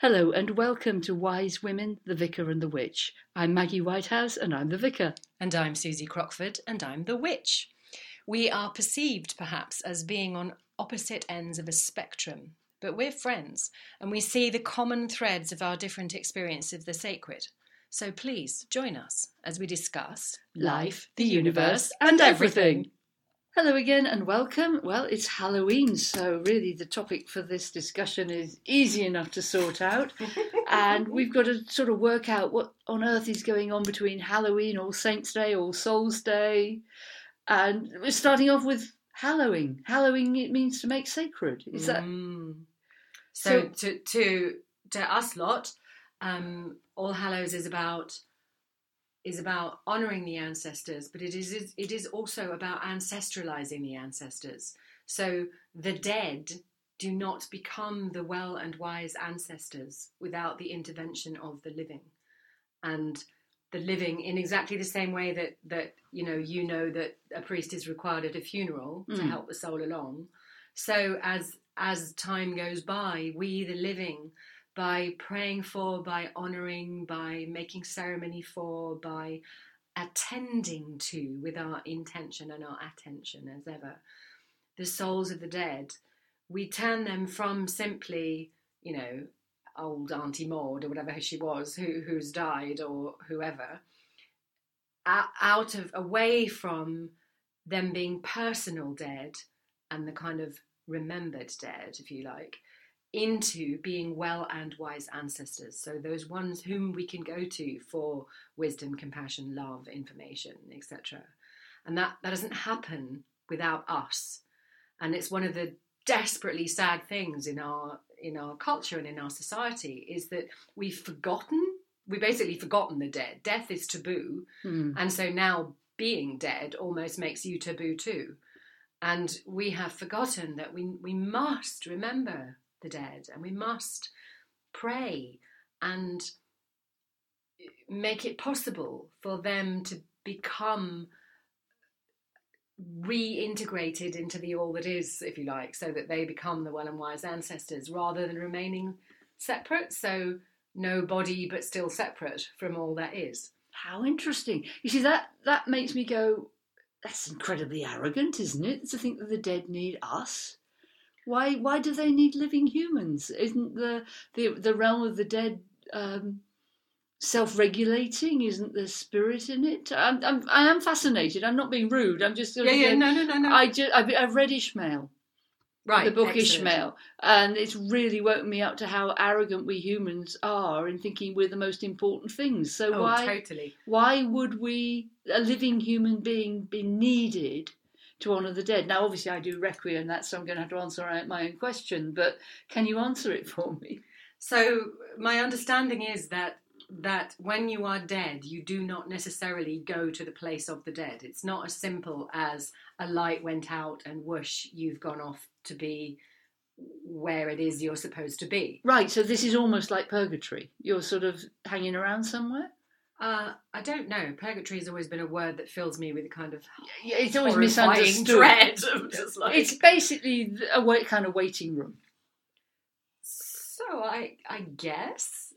Hello and welcome to Wise Women, the Vicar and the Witch. I'm Maggie Whitehouse and I'm the Vicar. And I'm Susie Crockford and I'm the Witch. We are perceived perhaps as being on opposite ends of a spectrum, but we're friends and we see the common threads of our different experience of the sacred. So please join us as we discuss life, the universe and everything. Hello again and welcome. Well, it's Halloween, so really the topic for this discussion is easy enough to sort out. And we've got to sort of work out what on earth is going on between Halloween, All Saints' Day, All Souls' Day. And we're starting off with hallowing. Hallowing, it means to make sacred. Is that... So to us lot, All Hallows is about honouring the ancestors, but it is also about ancestralising the ancestors. So the dead do not become the well and wise ancestors without the intervention of the living. And the living, in exactly the same way that you know that a priest is required at a funeral to help the soul along. So as time goes by, we the living, by praying for, by honouring, by making ceremony for, by attending to with our intention and our attention as ever, the souls of the dead, we turn them from simply, old Auntie Maud or whatever she was who's died or whoever, away from them being personal dead and the kind of remembered dead, if you like, into being well and wise ancestors. So those ones whom we can go to for wisdom, compassion, love, information, etc. And that doesn't happen without us. And it's one of the desperately sad things in our culture and in our society is that we've basically forgotten the dead. Death is taboo. And so now being dead almost makes you taboo too. And we have forgotten that we must remember the dead, and we must pray and make it possible for them to become reintegrated into the all that is, if you like, so that they become the well and wise ancestors rather than remaining separate. So no body but still separate from all that is. How interesting. You see, that makes me go, that's incredibly arrogant, isn't it, to think that the dead need us? Why do they need living humans? Isn't the realm of the dead self-regulating? Isn't there spirit in it? I am fascinated. I'm not being rude. I'm just no. I've read Ishmael, right? The book Excellent. Ishmael, and it's really woken me up to how arrogant we humans are in thinking we're the most important things. So why would a living human being be needed to honour the dead? Now, obviously, I do Requiem, so I'm going to have to answer my own question, but can you answer it for me? So my understanding is that when you are dead, you do not necessarily go to the place of the dead. It's not as simple as a light went out and whoosh, you've gone off to be where it is you're supposed to be. Right, so this is almost like purgatory. You're sort of hanging around somewhere? I don't know. Purgatory has always been a word that fills me with a kind of it's always misunderstood dread. It's basically a kind of waiting room. So I guess.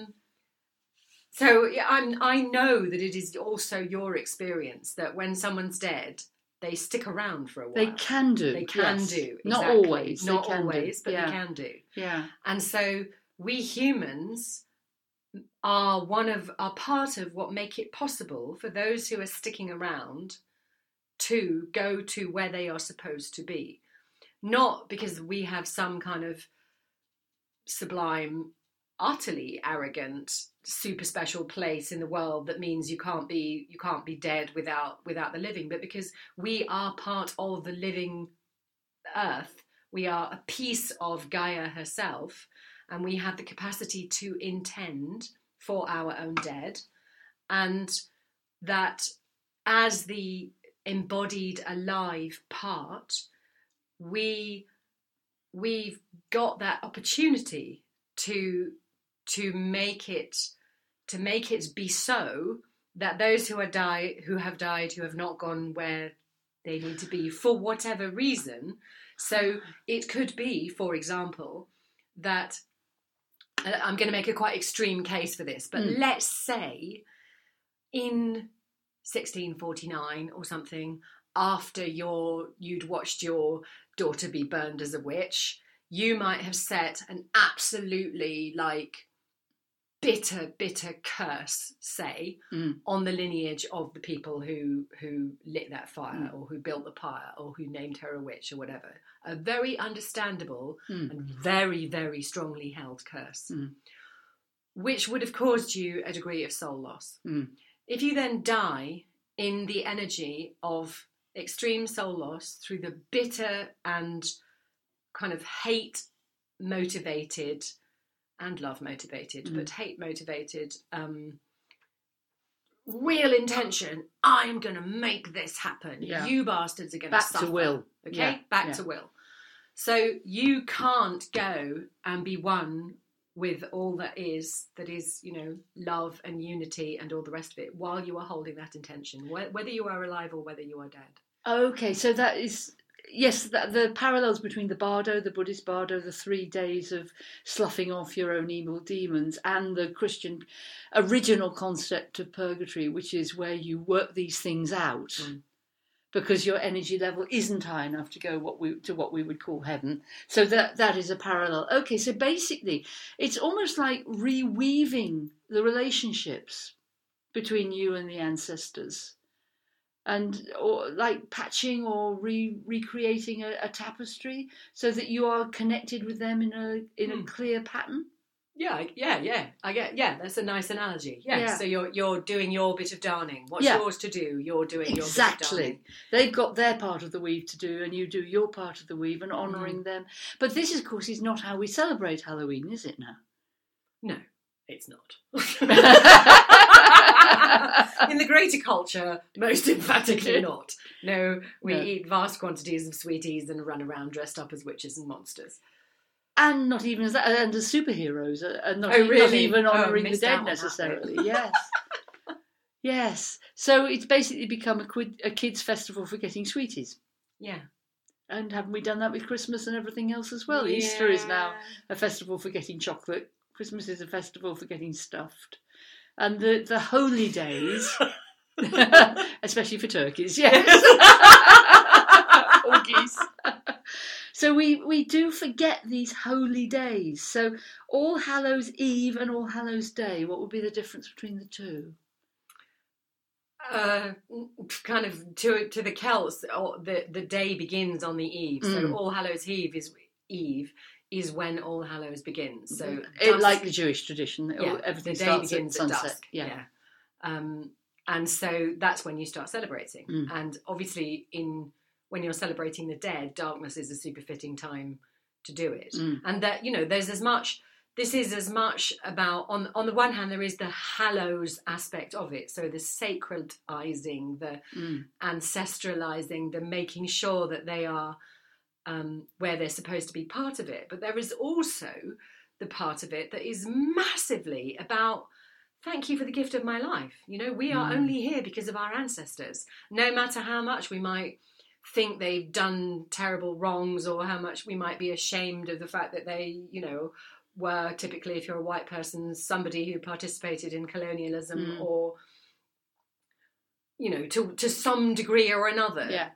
So I know that it is also your experience that when someone's dead, they stick around for a while. They can do. They can do. Exactly. Not always. Not always, but they can do. Yeah. And so we humans are part of what make it possible for those who are sticking around to go to where they are supposed to be. Not because we have some kind of sublime, utterly arrogant, super special place in the world that means you can't be dead without the living, but because we are part of the living earth. We are a piece of Gaia herself, and we have the capacity to intend for our own dead, and that as the embodied alive part, we've got that opportunity to make it be so that those who have died, who have not gone where they need to be for whatever reason. So it could be, for example, that I'm going to make a quite extreme case for this, but let's say in 1649 or something, after you'd watched your daughter be burned as a witch, you might have set an absolutely bitter curse, say, on the lineage of the people who lit that fire or who built the pyre or who named her a witch or whatever. A very understandable and very, very strongly held curse, which would have caused you a degree of soul loss. If you then die in the energy of extreme soul loss through the bitter and kind of hate motivated and love motivated, but hate motivated, real intention, I'm going to make this happen. Yeah. You bastards are going to suffer. Back to will. Okay? Back to will. So you can't go and be one with all that is, love and unity and all the rest of it while you are holding that intention, whether you are alive or whether you are dead. Okay, so that is... Yes, the parallels between the Bardo, the Buddhist Bardo, the 3 days of sloughing off your own evil demons, and the Christian original concept of purgatory, which is where you work these things out because your energy level isn't high enough to go to what we would call heaven. So that is a parallel. Okay, so basically it's almost like reweaving the relationships between you and the ancestors. Or like patching or recreating a tapestry so that you are connected with them in a clear pattern. Yeah. That's a nice analogy. Yeah. So you're doing your bit of darning. What's yours to do? You're doing your bit of darning. They've got their part of the weave to do, and you do your part of the weave and honouring them. But this, of course, is not how we celebrate Halloween, is it now? No, it's not. In the greater culture, most emphatically not. No, we eat vast quantities of sweeties and run around dressed up as witches and monsters. And not even as that, and as superheroes, and not even honouring the dead necessarily. Yes. Yes. So it's basically become a kids' festival for getting sweeties. Yeah. And haven't we done that with Christmas and everything else as well? Yeah. Easter is now a festival for getting chocolate. Christmas is a festival for getting stuffed. And the holy days, especially for turkeys, yes. Or geese. So we do forget these holy days. So All Hallows Eve and All Hallows Day, what would be the difference between the two? Kind of to the Celts, the day begins on the eve. So All Hallows Eve is when All Hallows begins. So like the Jewish tradition, everything starts at sunset. Yeah. And so that's when you start celebrating. And obviously when you're celebrating the dead, darkness is a super fitting time to do it. And that, there's this is as much about, on the one hand, there is the hallows aspect of it. So the sacredizing, the ancestralizing, the making sure that they are where they're supposed to be part of it. But there is also the part of it that is massively about, thank you for the gift of my life. We are only here because of our ancestors. No matter how much we might think they've done terrible wrongs or how much we might be ashamed of the fact that they, were typically, if you're a white person, somebody who participated in colonialism or, to some degree or another. Yeah.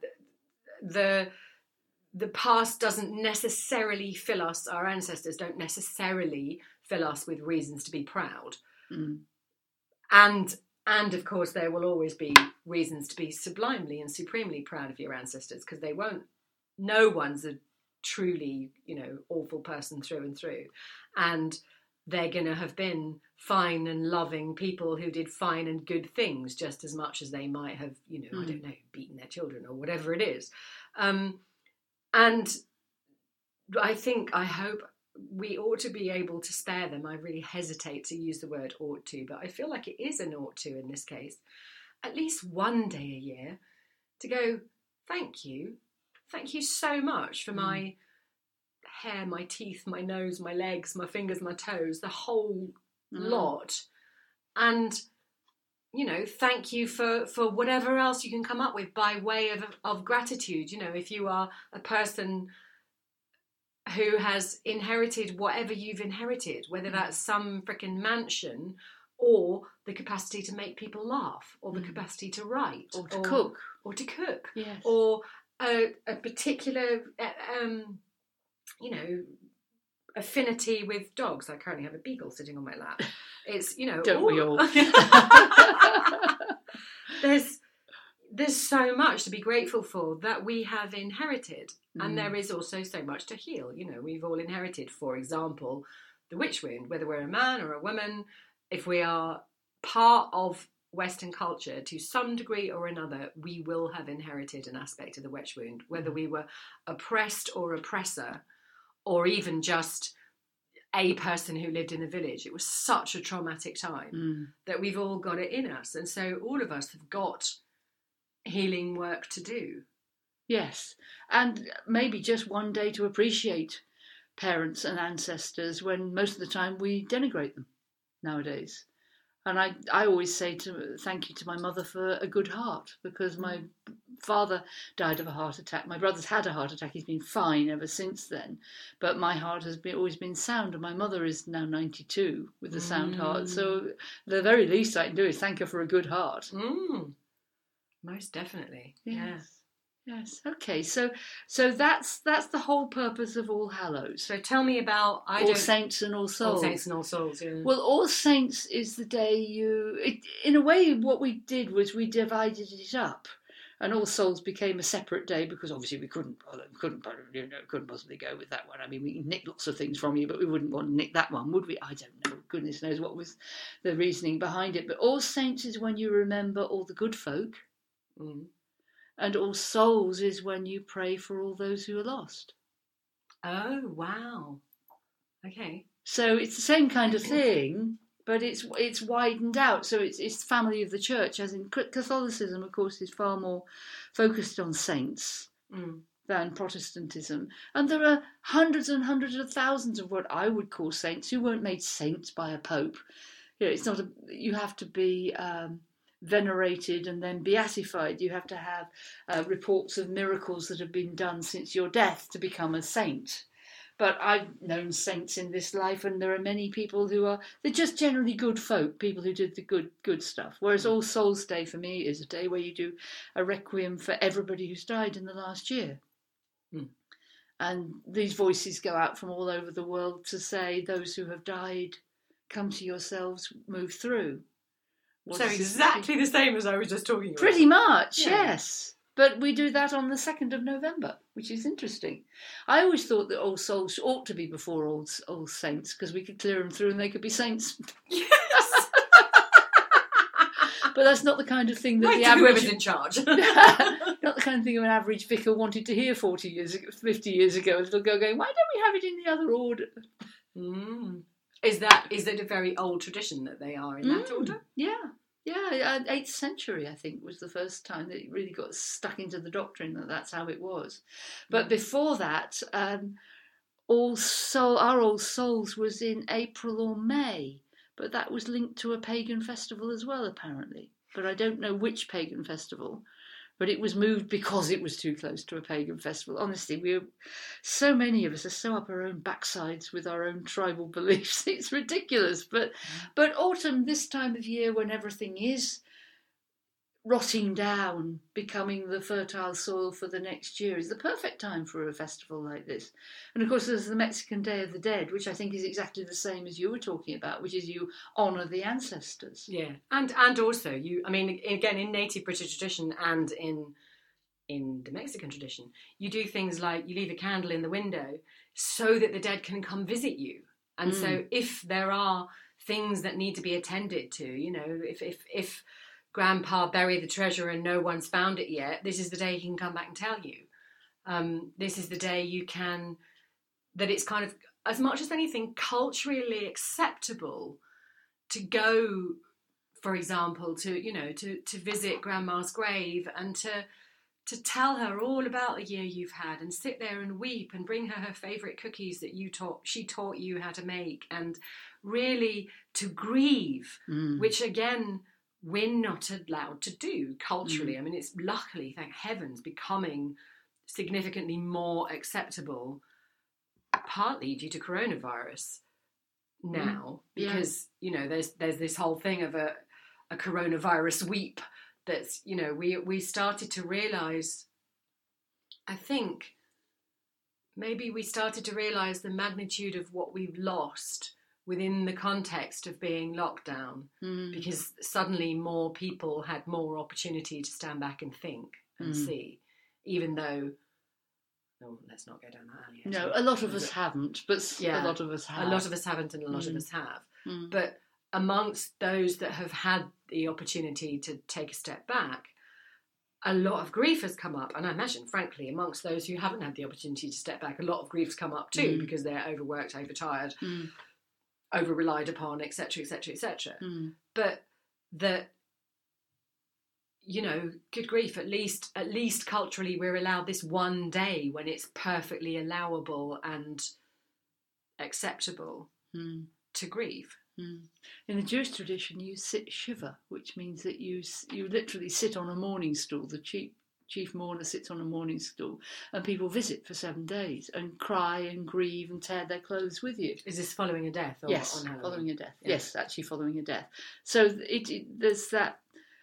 The past doesn't necessarily fill us, our ancestors don't necessarily fill us with reasons to be proud. And of course there will always be reasons to be sublimely and supremely proud of your ancestors, because no one's a truly, awful person through and through. And they're going to have been fine and loving people who did fine and good things just as much as they might have, I don't know, beaten their children or whatever it is. And I hope we ought to be able to spare them. I really hesitate to use the word ought to, but I feel like it is an ought to in this case. At least one day a year to go, thank you so much for my hair, my teeth, my nose, my legs, my fingers, my toes, the whole lot. And, thank you for whatever else you can come up with by way of gratitude. If you are a person who has inherited whatever you've inherited, whether that's some frickin' mansion or the capacity to make people laugh, or the capacity to write, or to cook, yes, or a particular, affinity with dogs. I currently have a beagle sitting on my lap. It's, don't we all? There's so much to be grateful for that we have inherited, and there is also so much to heal. We've all inherited, for example, the witch wound, whether we're a man or a woman. If we are part of Western culture to some degree or another, we will have inherited an aspect of the witch wound, whether we were oppressed or oppressor, or even just a person who lived in a village. It was such a traumatic time that we've all got it in us. And so all of us have got healing work to do. Yes, and maybe just one day to appreciate parents and ancestors, when most of the time we denigrate them nowadays. And I always say thank you to my mother for a good heart, because my father died of a heart attack. My brother's had a heart attack. He's been fine ever since then. But my heart has always been sound, and my mother is now 92 with a sound heart. So the very least I can do is thank her for a good heart. Most definitely. Yes. Okay. So that's the whole purpose of All Hallows. So tell me about All Saints and All Souls. All Saints and All Souls. Yeah. Well, All Saints is the day in a way, what we did was we divided it up, and All Souls became a separate day, because obviously we couldn't possibly go with that one. I mean, we can nick lots of things from you, but we wouldn't want to nick that one, would we? I don't know. Goodness knows what was the reasoning behind it. But All Saints is when you remember all the good folk. And All Souls is when you pray for all those who are lost. Oh, wow. Okay. So it's the same kind of thing, but it's widened out. So it's family of the church, as in Catholicism, of course, is far more focused on saints than Protestantism. And there are hundreds and hundreds of thousands of what I would call saints who weren't made saints by a pope. It's not you have to be venerated and then beatified. You have to have reports of miracles that have been done since your death to become a saint. But I've known saints in this life, and there are many people they're just generally good folk, people who did the good stuff. Whereas All Souls Day for me is a day where you do a requiem for everybody who's died in the last year. And these voices go out from all over the world to say, those who have died, come to yourselves, move through. So exactly the same as I was just talking about. Pretty much, yes. But we do that on the 2nd of November, which is interesting. I always thought that All Souls ought to be before All Saints, because we could clear them through and they could be saints. Yes. But that's not the kind of thing that the average... whoever's in charge. Not the kind of thing an average vicar wanted to hear 50 years ago. And they'll go going, why don't we have it in the other order? Is it a very old tradition that they are in that order? Yeah. Yeah, 8th century, I think, was the first time that it really got stuck into the doctrine that that's how it was. But before that, our All Souls was in April or May, but that was linked to a pagan festival as well, apparently. But I don't know which pagan festival. But it was moved because it was too close to a pagan festival. Honestly, so many of us are so up our own backsides with our own tribal beliefs. It's ridiculous. But autumn, this time of year when everything is rotting down, becoming the fertile soil for the next year, is the perfect time for a festival like this. And of course, there's the Mexican Day of the Dead, which I think is exactly the same as you were talking about, which is you honour the ancestors. Yeah, and also again, in native British tradition and in the Mexican tradition, you do things like you leave a candle in the window so that the dead can come visit you. And so if there are things that need to be attended to, if Grandpa buried the treasure and no one's found it yet, this is the day he can come back and tell you. This is the day that it's kind of, as much as anything, culturally acceptable to go, for example, to visit Grandma's grave and to tell her all about the year you've had, and sit there and weep and bring her favourite cookies that she taught you how to make, and really to grieve, which again, we're not allowed to do culturally. I mean, it's luckily, thank heavens, becoming significantly more acceptable partly due to coronavirus now, because there's this whole thing of a coronavirus weep that's we started to realise, I think maybe we started to realise the magnitude of what we've lost within the context of being locked down, because suddenly more people had more opportunity to stand back and think and see, even though, let's not go down that alley. No, a lot of us haven't, but a lot of us have. A lot of us haven't and a lot of us have. But amongst those that have had the opportunity to take a step back, a lot of grief has come up. And I imagine, frankly, amongst those who haven't had the opportunity to step back, a lot of grief's come up too, because they're overworked, overtired, over-relied upon, etc., etc., etc. But that, good grief, at least culturally we're allowed this one day when it's perfectly allowable and acceptable to grieve. In the Jewish tradition, you sit shiva, which means that you literally sit on a mourning stool. The chief mourner sits on a mourning stool, and people visit for 7 days and cry and grieve and tear their clothes with you. Is this following a death? Or yes, on Halloween? Following a death. Yeah. Yes, actually following a death. So there's that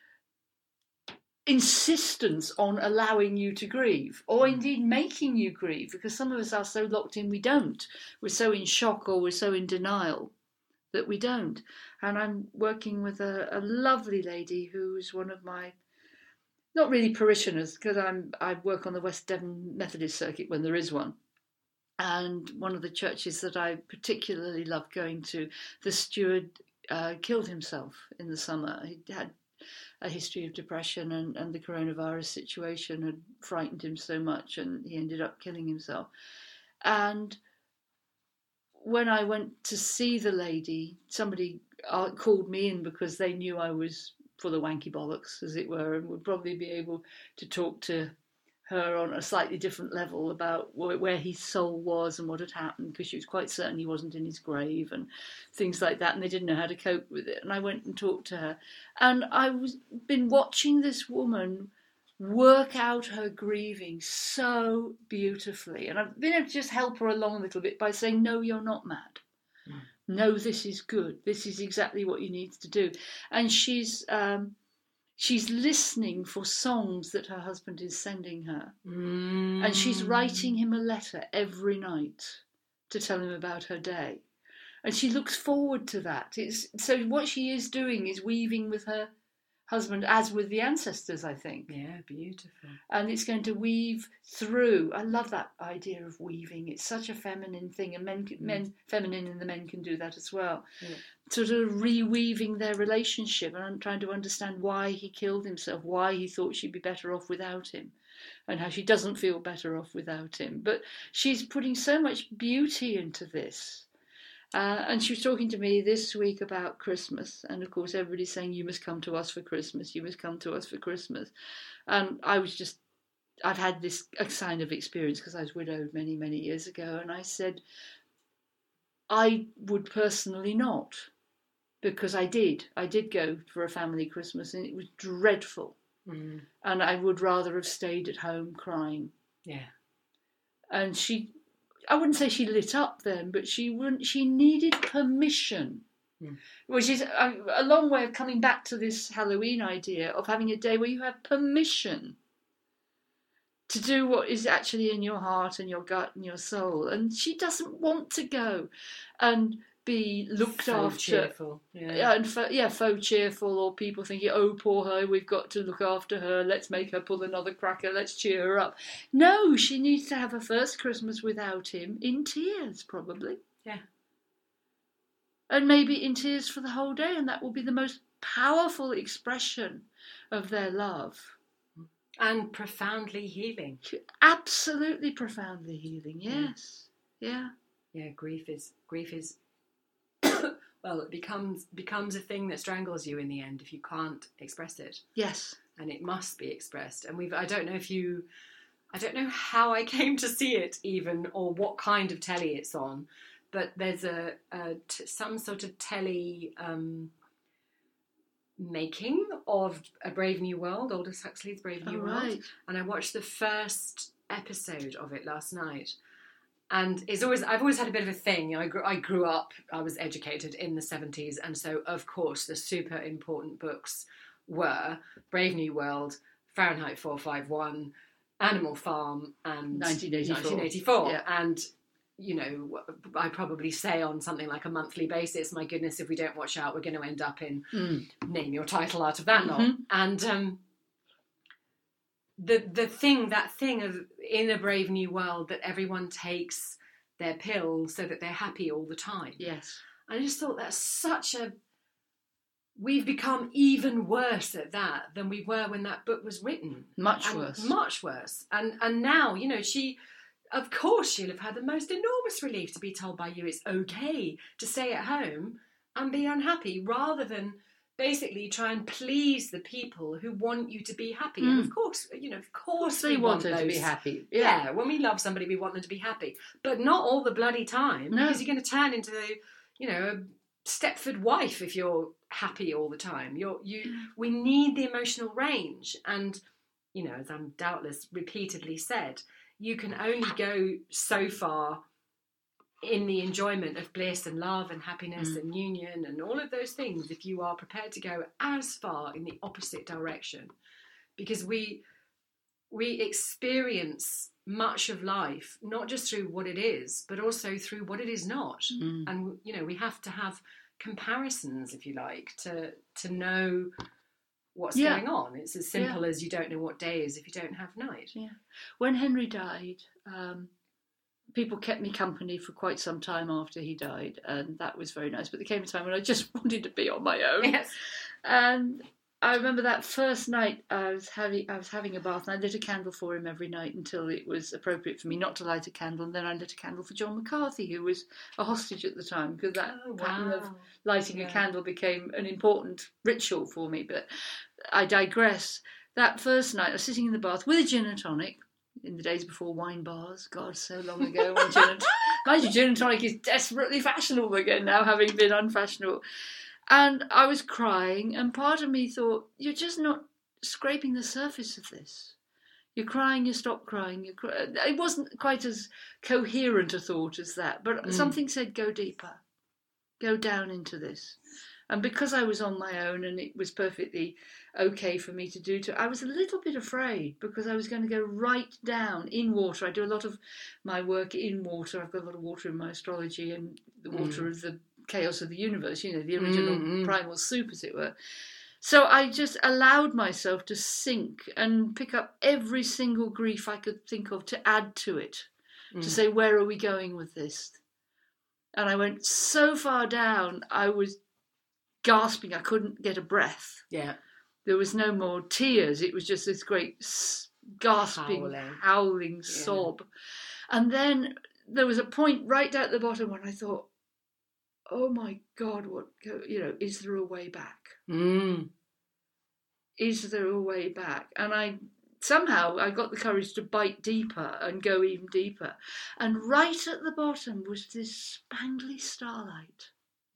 insistence on allowing you to grieve, or indeed making you grieve, because some of us are so locked in we don't. We're so in shock or we're so in denial that we don't. And I'm working with a lovely lady who's one of my, not really parishioners, because I work on the West Devon Methodist circuit when there is one. And one of the churches that I particularly love going to, the steward killed himself in the summer. He had a history of depression, and the coronavirus situation had frightened him so much, and he ended up killing himself. And when I went to see the lady, somebody called me in because they knew I was full of wanky bollocks, as it were, and would probably be able to talk to her on a slightly different level about where his soul was and what had happened, because she was quite certain he wasn't in his grave and things like that, and they didn't know how to cope with it. And I went and talked to her, and been watching this woman work out her grieving so beautifully, and I've been able to just help her along a little bit by saying, no, you're not mad. No, this is good. This is exactly what you need to do. And she's listening for songs that her husband is sending her. And she's writing him a letter every night to tell him about her day. And she looks forward to that. So what she is doing is weaving with her husband, as with the ancestors, I think. Yeah, beautiful. And it's going to weave through. I love that idea of weaving. It's such a feminine thing, and men feminine, and the men can do that as well. Yeah. Sort of reweaving their relationship, and I'm trying to understand why he killed himself, why he thought she'd be better off without him, and how she doesn't feel better off without him. But she's putting so much beauty into this. And she was talking to me this week about Christmas, and of course everybody's saying, you must come to us for Christmas, you must come to us for Christmas. And I'd had this kind of experience because I was widowed many, many years ago, and I said, I would personally not, because I did go for a family Christmas and it was dreadful. And I would rather have stayed at home crying. Yeah. And I wouldn't say she lit up then, but she needed permission, which is a long way of coming back to this Halloween idea of having a day where you have permission to do what is actually in your heart and your gut and your soul. And she doesn't want to go and be looked faux after. Cheerful. Yeah. Faux cheerful, or people thinking, oh, poor her, we've got to look after her, let's make her pull another cracker, let's cheer her up. No, she needs to have her first Christmas without him, in tears, probably. Yeah. And maybe in tears for the whole day, and that will be the most powerful expression of their love. And profoundly healing. Absolutely profoundly healing, yes. Yeah. Yeah, grief is well, it becomes a thing that strangles you in the end if you can't express it. Yes. And it must be expressed. And I don't know how I came to see it even, or what kind of telly it's on, but there's some sort of telly making of A Brave New World, Aldous Huxley's Brave New World. And I watched the first episode of it last night. And I've always had a bit of a thing. I grew up, I was educated in the 70s, and so of course the super important books were Brave New World, Fahrenheit 451, Animal Farm, and 1984. Yeah. And I probably say on something like a monthly basis, my goodness, if we don't watch out, we're going to end up in name your title out of that lot. And that thing of in a Brave New World that everyone takes their pill so that they're happy all the time. Yes. I just thought that's we've become even worse at that than we were when that book was written. Much worse. And now, of course she'll have had the most enormous relief to be told by you it's okay to stay at home and be unhappy, rather than basically try and please the people who want you to be happy. And of course they want them to be happy. Yeah, when we love somebody, we want them to be happy, but not all the bloody time. No. Because you're going to turn into a Stepford wife if you're happy all the time. We need the emotional range, and as I'm doubtless repeatedly said, you can only go so far in the enjoyment of bliss and love and happiness and union and all of those things if you are prepared to go as far in the opposite direction, because we experience much of life not just through what it is but also through what it is not. And we have to have comparisons, if you like, to know what's going on. It's as simple as you don't know what day is if you don't have night. When Henry died, people kept me company for quite some time after he died, and that was very nice. But there came a time when I just wanted to be on my own. Yes. And I remember that first night I was having a bath, and I lit a candle for him every night until it was appropriate for me not to light a candle. And then I lit a candle for John McCarthy, who was a hostage at the time, because that pattern of lighting a candle became an important ritual for me. But I digress. That first night I was sitting in the bath with a gin and tonic, in the days before wine bars. God, so long ago. Mind you, gin and tonic is desperately fashionable again now, having been unfashionable. And I was crying, and part of me thought, you're just not scraping the surface of this. You're crying, you stop crying. It wasn't quite as coherent a thought as that, but something said, go deeper. Go down into this. And because I was on my own and it was perfectly okay for me to do I was a little bit afraid, because I was going to go right down in water. I do a lot of my work in water. I've got a lot of water in my astrology, and the water of the chaos of the universe, the original primal soup, as it were. So I just allowed myself to sink and pick up every single grief I could think of to add to it, to say, where are we going with this? And I went so far down, I was gasping. I couldn't get a breath. Yeah. There was no more tears. It was just this great gasping, howling sob. And then there was a point right down at the bottom when I thought, oh my God, is there a way back? Is there a way back? And I got the courage to bite deeper and go even deeper. And right at the bottom was this spangly starlight,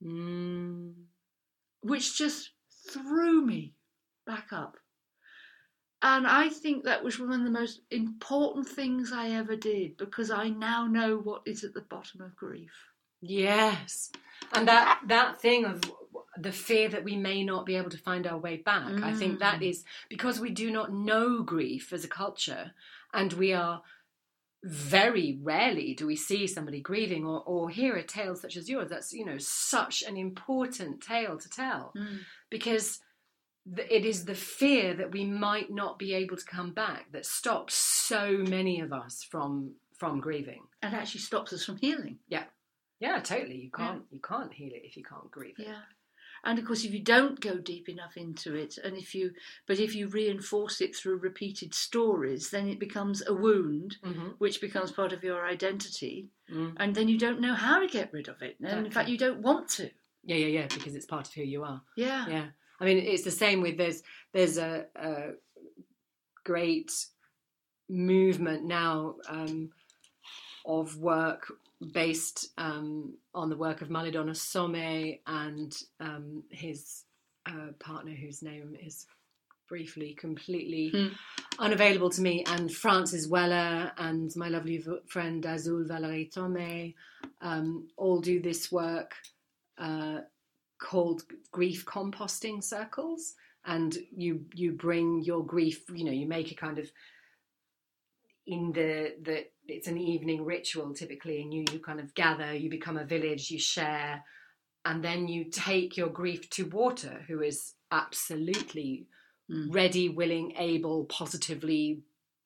which just threw me back up. And I think that was one of the most important things I ever did, because I now know what is at the bottom of grief. Yes. And that thing of the fear that we may not be able to find our way back, I think that is because we do not know grief as a culture, and we are very rarely do we see somebody grieving or hear a tale such as yours. That's, such an important tale to tell, because it is the fear that we might not be able to come back that stops so many of us from grieving, and actually stops us from healing. Yeah, totally. You can't heal it if you can't grieve it. Yeah. And of course, if you don't go deep enough into it, and if you reinforce it through repeated stories, then it becomes a wound, which becomes part of your identity, and then you don't know how to get rid of it. And exactly. In fact, you don't want to. Yeah, because it's part of who you are. Yeah. I mean, it's the same with there's a great movement now of work based on the work of Malidonna Somé and his partner, whose name is briefly completely unavailable to me, and Frances Weller and my lovely friend Azul Valérie Tomé all do this work called grief composting circles, and you bring your grief, you make a kind of, in the it's an evening ritual typically, and you kind of gather, you become a village, you share, and then you take your grief to Water, who is absolutely ready, willing, able, positively,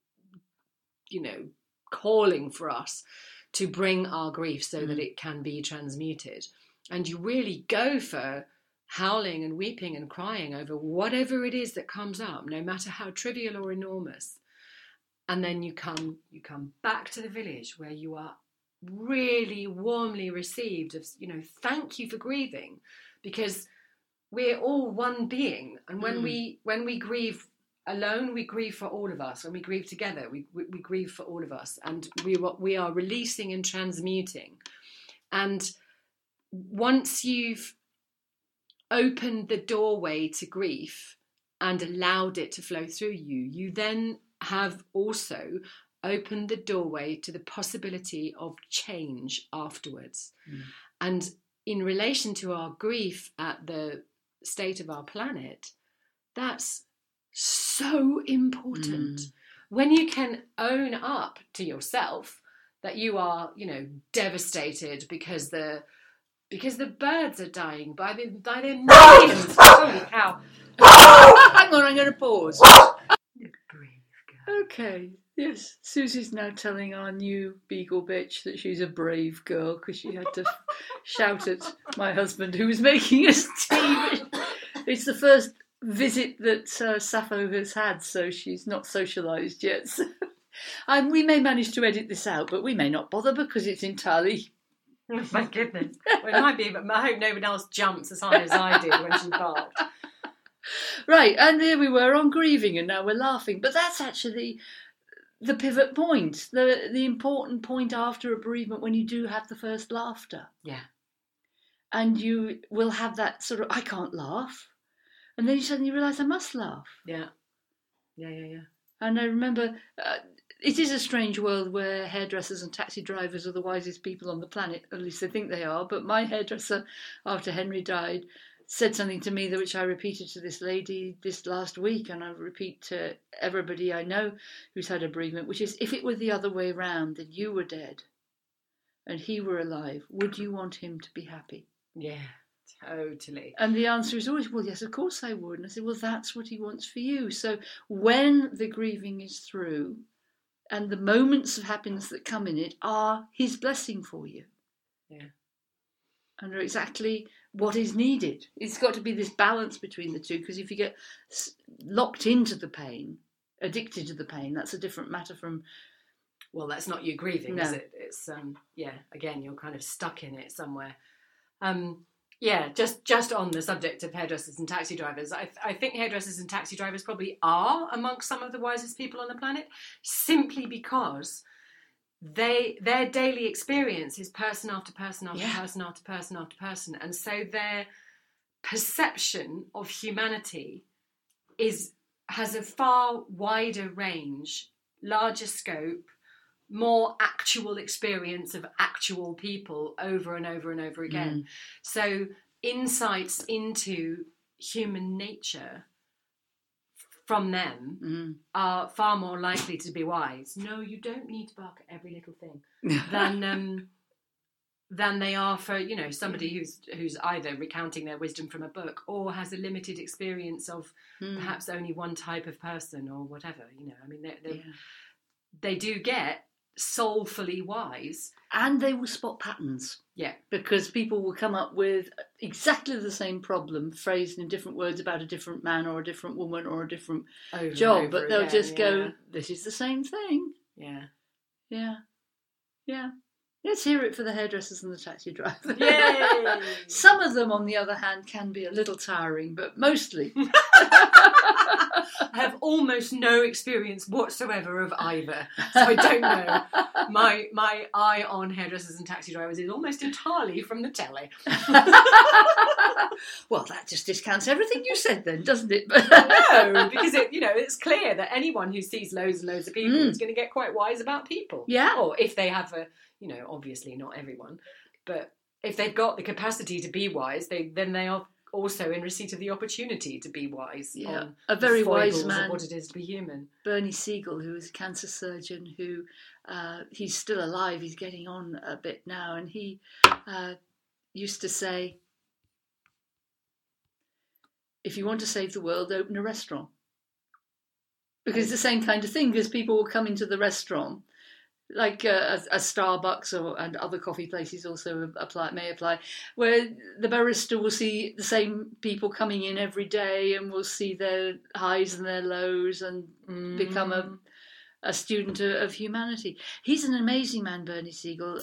calling for us to bring our grief so that it can be transmuted. And you really go for howling and weeping and crying over whatever it is that comes up, no matter how trivial or enormous. And then you come back to the village where you are really warmly received of, thank you for grieving, because we're all one being. And when we grieve alone, we grieve for all of us. When we grieve together, we grieve for all of us. And we are releasing and transmuting. And once you've opened the doorway to grief and allowed it to flow through you, you then have also opened the doorway to the possibility of change afterwards. And in relation to our grief at the state of our planet, that's so important. When you can own up to yourself that you are, devastated because the birds are dying by their millions. Holy cow. Hang on, I'm going to pause. Okay, yes. Susie's now telling our new beagle bitch that she's a brave girl because she had to shout at my husband who was making us tea. It's the first visit that Sappho has had, so she's not socialised yet. So, we may manage to edit this out, but we may not bother because it's entirely... Oh my goodness. Well, it might be, but I hope no one else jumps as high as I did when she barked. Right, and here we were on grieving, and now we're laughing. But that's actually the pivot point, the important point after a bereavement, when you do have the first laughter. Yeah. And you will have that sort of, I can't laugh. And then you suddenly realise I must laugh. Yeah. And I remember, it is a strange world where hairdressers and taxi drivers are the wisest people on the planet, at least they think they are. But my hairdresser, after Henry died, said something to me which I repeated to this lady this last week, and I repeat to everybody I know who's had a bereavement, which is, if it were the other way round, and you were dead and he were alive, would you want him to be happy? Yeah, totally. And the answer is always, well, yes, of course I would. And I said, well, that's what he wants for you. So when the grieving is through and the moments of happiness that come in it are his blessing for you. Yeah. And are exactly what is needed. It's got to be this balance between the two, because if you get locked into the pain, addicted to the pain, that's a different matter from... Well, that's not you grieving, is it? It's, again, you're kind of stuck in it somewhere. Just on the subject of hairdressers and taxi drivers, I think hairdressers and taxi drivers probably are amongst some of the wisest people on the planet, simply because... their daily experience is person after person after person after person after person, and so their perception of humanity has a far wider range, larger scope, more actual experience of actual people over and over and over again. So insights into human nature from them are far more likely to be wise. No, you don't need to bark at every little thing than they are for, somebody who's either recounting their wisdom from a book or has a limited experience of perhaps only one type of person or whatever. I mean, they do get soulfully wise, and they will spot patterns. Yeah, because people will come up with exactly the same problem phrased in different words about a different man or a different woman or a different job, but they'll just go, this is the same thing. Yeah. Let's hear it for the hairdressers and the taxi drivers. Yay! Some of them, on the other hand, can be a little tiring, but mostly. I have almost no experience whatsoever of either, so I don't know. My eye on hairdressers and taxi drivers is almost entirely from the telly. Well, that just discounts everything you said then, doesn't it? No, because it's clear that anyone who sees loads and loads of people is going to get quite wise about people. Yeah. Or if they have obviously not everyone, but if they've got the capacity to be wise, then they are also in receipt of the opportunity to be wise. Yeah, on a very the wise foibles man. Of what it is to be human. Bernie Siegel, who was a cancer surgeon, who he's still alive. He's getting on a bit now, and he used to say, "If you want to save the world, open a restaurant." Because it's the same kind of thing. Because people will come into the restaurant. Like a Starbucks and other coffee places also may apply, where the barista will see the same people coming in every day and will see their highs and their lows and become a student of humanity. He's an amazing man, Bernie Siegel.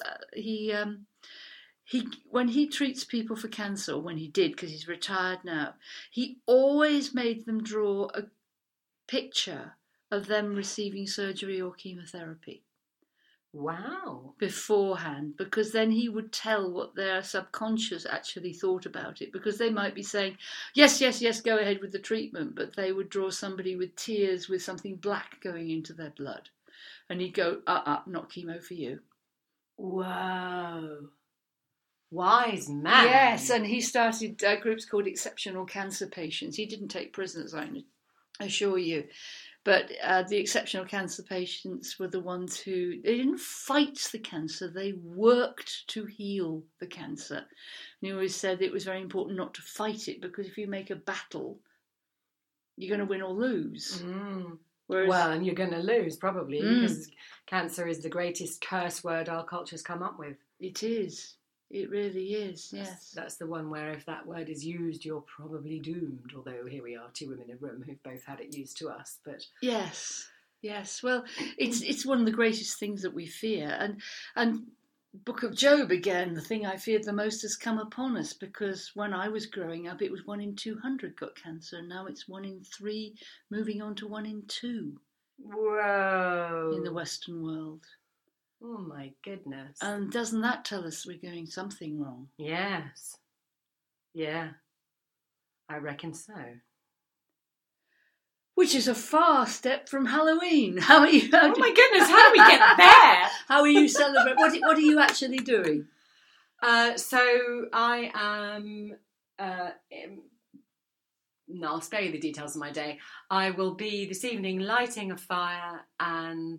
When he treats people for cancer, or when he did, because he's retired now, he always made them draw a picture of them receiving surgery or chemotherapy. Wow. Beforehand, because then he would tell what their subconscious actually thought about it, because they might be saying, yes, go ahead with the treatment, but they would draw somebody with tears with something black going into their blood. And he'd go, not chemo for you. Whoa. Wise man. Yes, and he started groups called Exceptional Cancer Patients. He didn't take prisoners, I assure you. But the exceptional cancer patients were the ones they didn't fight the cancer, they worked to heal the cancer. And he always said it was very important not to fight it, because if you make a battle, you're going to win or lose. Well, and you're going to lose, probably, because cancer is the greatest curse word our culture's come up with. It is. It really is, yes. That's the one where if that word is used, you're probably doomed. Although here we are, two women in a room who've both had it used to us. But yes. Well, it's one of the greatest things that we fear. And Book of Job, again, the thing I feared the most has come upon us, because when I was growing up, it was 1 in 200 got cancer. And now it's 1 in 3, moving on to 1 in 2. Whoa. In the Western world. Oh my goodness. And doesn't that tell us we're doing something wrong? Yes. Yeah. I reckon so. Which is a far step from Halloween. How are you? Oh my goodness, how do we get there? How are you celebrating? What are you actually doing? So I am... I'll spare you the details of my day. I will be this evening lighting a fire and...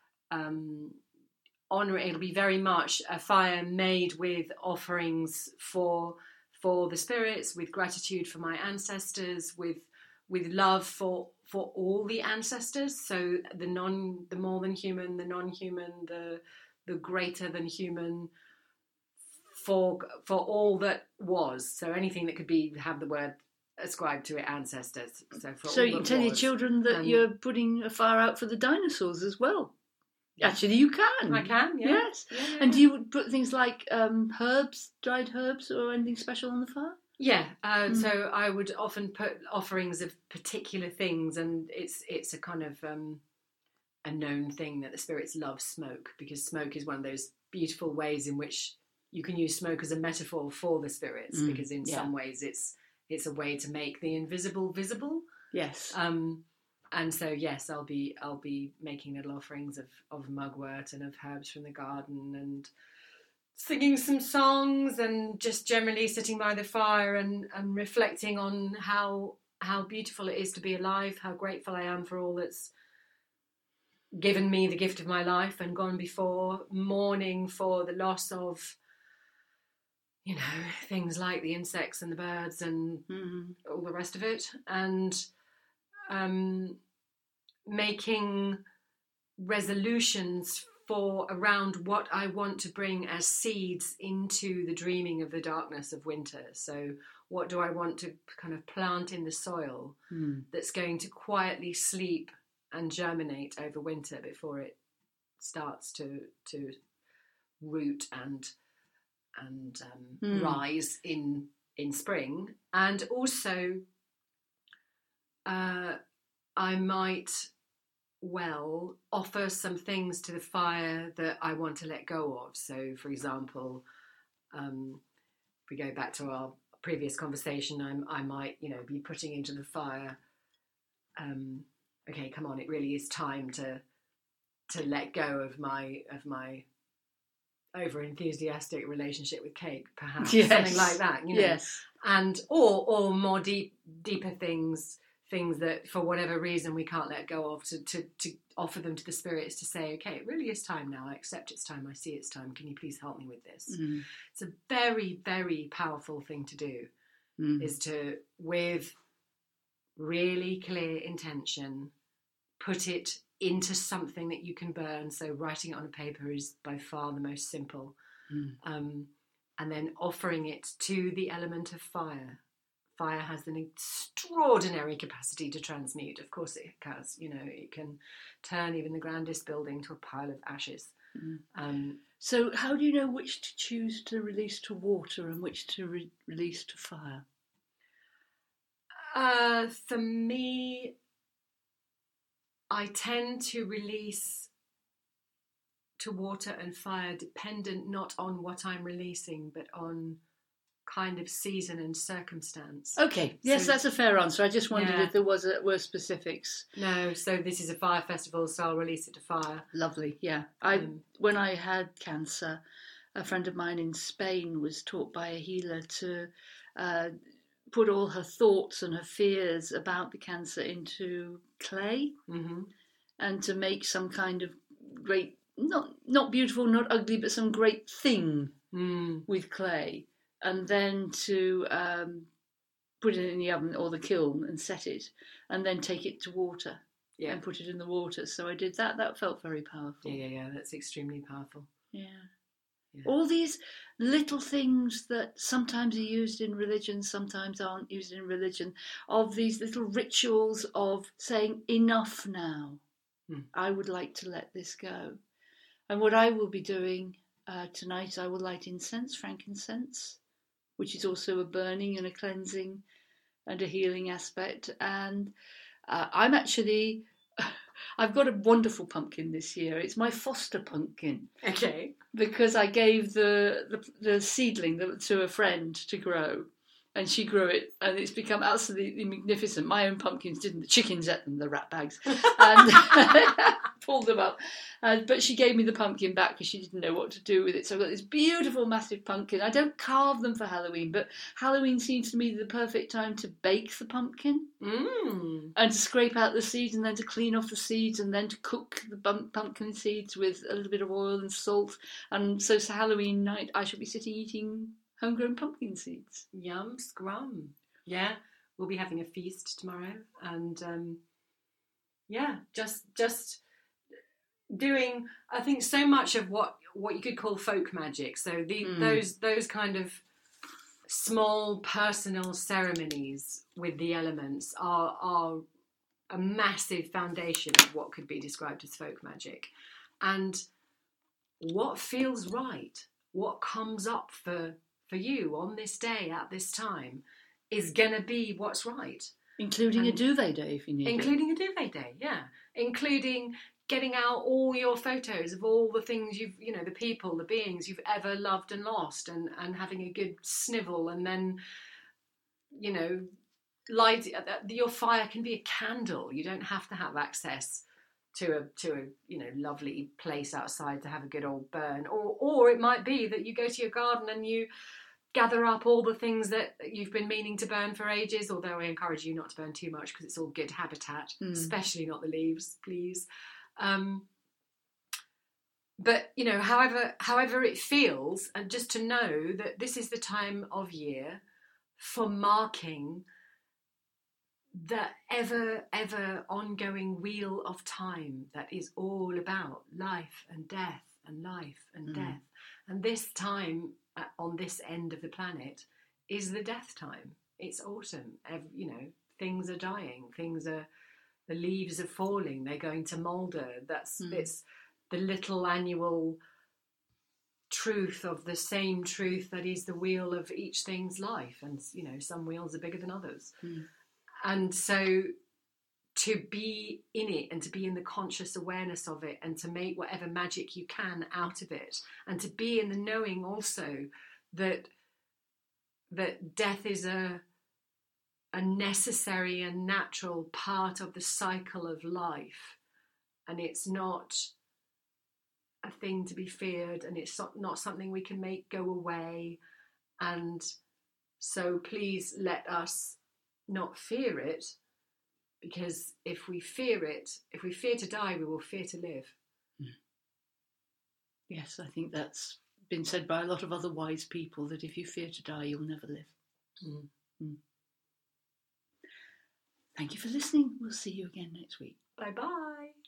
it'll be very much a fire made with offerings for the spirits, with gratitude for my ancestors, with love for all the ancestors. So the more than human, the non-human, the greater than human, for all that was. So anything that could have the word ascribed to it, ancestors. So you can tell your children that you're putting a fire out for the dinosaurs as well. Actually, you can. I can, yeah. Yes. Yeah. And do you put things like herbs, dried herbs, or anything special on the fire? Yeah. So I would often put offerings of particular things, and it's a kind of a known thing that the spirits love smoke, because smoke is one of those beautiful ways in which you can use smoke as a metaphor for the spirits, because in some ways it's a way to make the invisible visible. Yes. And so, yes, I'll be making little offerings of mugwort and of herbs from the garden, and singing some songs, and just generally sitting by the fire and reflecting on how beautiful it is to be alive, how grateful I am for all that's given me the gift of my life and gone before, mourning for the loss of, things like the insects and the birds and all the rest of it, and making resolutions around what I want to bring as seeds into the dreaming of the darkness of winter. So what do I want to kind of plant in the soil that's going to quietly sleep and germinate over winter before it starts to root and rise in spring. And also I might offer some things to the fire that I want to let go of. So, for example, if we go back to previous conversation, I might, be putting into the fire, okay, come on, it really is time to let go of my over enthusiastic relationship with cake, perhaps. Yes. Something like that, Yes. And or more deeper things that for whatever reason we can't let go of, to offer them to the spirits, to say, okay, it really is time now. I accept it's time. I see it's time. Can you please help me with this? It's a very, very powerful thing to do, is to, with really clear intention, put it into something that you can burn. So writing it on a paper is by far the most simple. And then offering it to the element of fire. Fire has an extraordinary capacity to transmute. Of course it has. It can turn even the grandest building to a pile of ashes. So how do you know which to choose to release to water and which to release to fire? For me, I tend to release to water and fire dependent not on what I'm releasing, but on kind of season and circumstance. Okay, yes, that's a fair answer. I just wondered if there were specifics. No, so this is a fire festival, so I'll release it to fire. Lovely, yeah. When I had cancer, a friend of mine in Spain was taught by a healer to put all her thoughts and her fears about the cancer into clay, and to make some kind of great, not beautiful, not ugly, but some great thing with clay. And then to put it in the oven or the kiln and set it, and then take it to water and put it in the water. So I did that. That felt very powerful. Yeah, that's extremely powerful. Yeah. All these little things that sometimes are used in religion, sometimes aren't used in religion, of these little rituals of saying, enough now. I would like to let this go. And what I will be doing tonight, I will light incense, frankincense, which is also a burning and a cleansing and a healing aspect. And I've got a wonderful pumpkin this year. It's my foster pumpkin. Okay. Because I gave the seedling to a friend to grow, and she grew it, and it's become absolutely magnificent. My own pumpkins didn't. The chickens ate them, the rat bags, and pulled them up. But she gave me the pumpkin back because she didn't know what to do with it. So I've got this beautiful, massive pumpkin. I don't carve them for Halloween, but Halloween seems to me the perfect time to bake the pumpkin and to scrape out the seeds, and then to clean off the seeds, and then to cook the pumpkin seeds with a little bit of oil and salt. And so Halloween night, I shall be sitting eating homegrown pumpkin seeds. Yum, scrum. Yeah, we'll be having a feast tomorrow, and just doing, I think, so much of what you could call folk magic. So those kind of small personal ceremonies with the elements are a massive foundation of what could be described as folk magic. And what feels right, what comes up for you on this day at this time is going to be what's right. Including a duvet day if you need Including a duvet day, yeah. Including getting out all your photos of all the things the people, the beings you've ever loved and lost, and having a good snivel, and then, light. Your fire can be a candle. You don't have to have access to a lovely place outside to have a good old burn, or it might be that you go to your garden and you gather up all the things that you've been meaning to burn for ages, although I encourage you not to burn too much because it's all good habitat, especially not the leaves, please. But, however it feels, and just to know that this is the time of year for marking the ever ongoing wheel of time that is all about life and death and life and death. And this time on this end of the planet is the death time. It's autumn. Things are dying. The leaves are falling. They're going to moulder. It's the little annual truth of the same truth that is the wheel of each thing's life. And, some wheels are bigger than others. And so to be in it and to be in the conscious awareness of it and to make whatever magic you can out of it, and to be in the knowing also that that death is a necessary and natural part of the cycle of life, and it's not a thing to be feared, and it's not something we can make go away. And so please let us not fear it, because if we fear to die, we will fear to live. Yes, I think that's been said by a lot of other wise people, that if you fear to die, you'll never live. Thank you for listening. We'll see you again next week. Bye-bye.